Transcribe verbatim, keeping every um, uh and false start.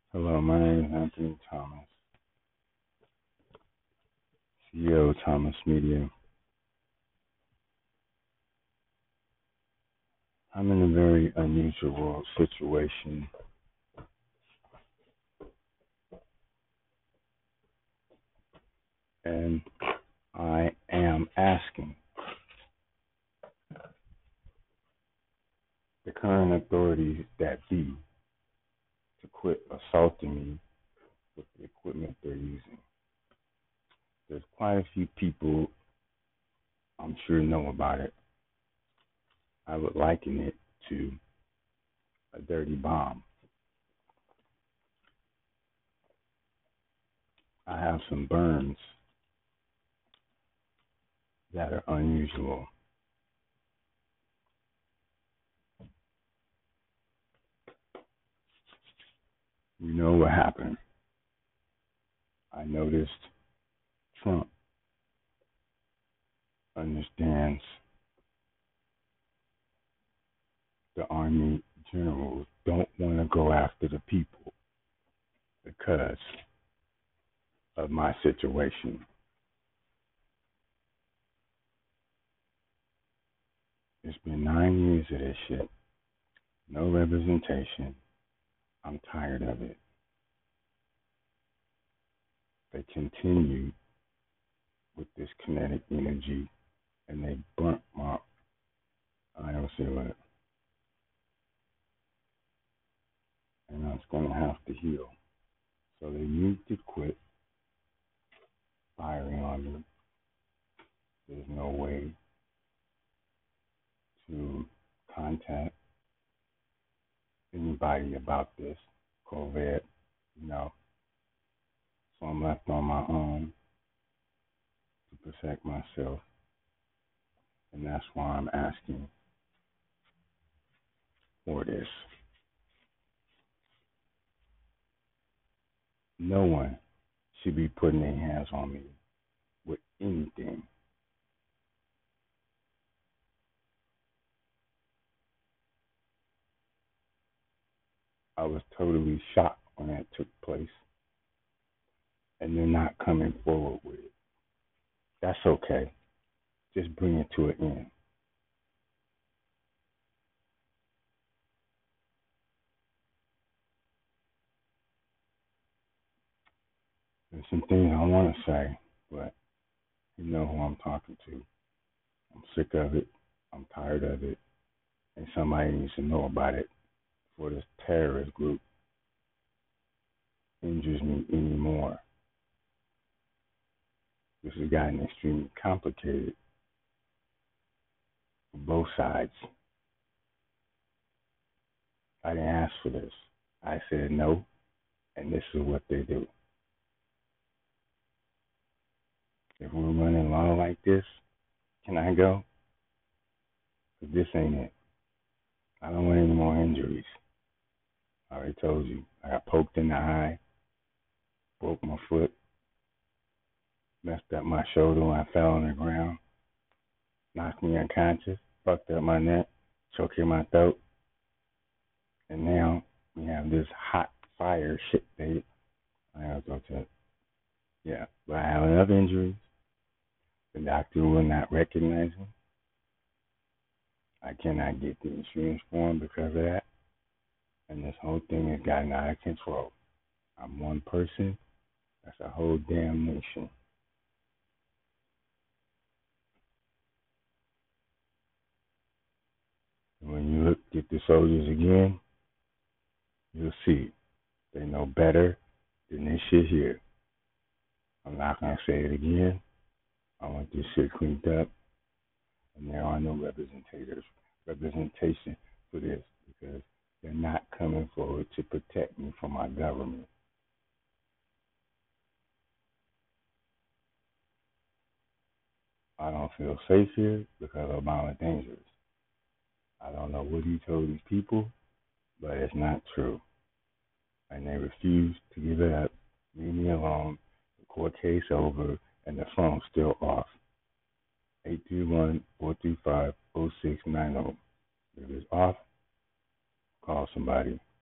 Hello, my name is Anthony Thomas, C E O of Thomas Media. I'm in a very unusual situation, and I am asking the current authorities that be to quit assaulting me with the equipment they're using. There's quite a few people I'm sure know about it. I would liken it to a dirty bomb. I have some burns that are unusual. You know what happened? I noticed Trump understands the army generals don't want to go after the people because of my situation. It's been nine years of this shit. No representation. I'm tired of it. They continue with this kinetic energy and they burnt my, I don't say what, and I was going to have to heal. So they need to quit firing on me. There's no way to contact anybody about this COVID, you know. So I'm left on my own to protect myself. And that's why I'm asking for this. No one should be putting their hands on me with anything. I was totally shocked when that took place. And they're not coming forward with it. That's okay. Just bring it to an end. There's some things I want to say, but you know who I'm talking to. I'm sick of it. I'm tired of it. And somebody needs to know about it before this terrorist group injures me anymore. This has gotten extremely complicated for both sides. I didn't ask for this. I said no, and this is what they do. If we're running long like this, can I go? Because this ain't it. I don't want any more injuries. I already told you. I got poked in the eye, broke my foot, messed up my shoulder when I fell on the ground, knocked me unconscious, fucked up my neck, choked in my throat, and now we have this hot fire shit, baby. I gotta go to it. Yeah, but I have enough injuries. The doctor will not recognize me. I cannot get the insurance form because of that. And this whole thing has gotten out of control. I'm one person. That's a whole damn nation. And when you look at the soldiers again, you'll see they know better than this shit here. I'm not gonna say it again. I want this shit cleaned up, and there are no representators representation for this because they're not coming forward to protect me from my government. I don't feel safe here because Obama is dangerous. I don't know what he told these people, but it's not true. And they refuse to give it up. Leave me alone. The court case over, and the phone's still off. eight three one, four three five, zero six nine zero. If it's off, call somebody.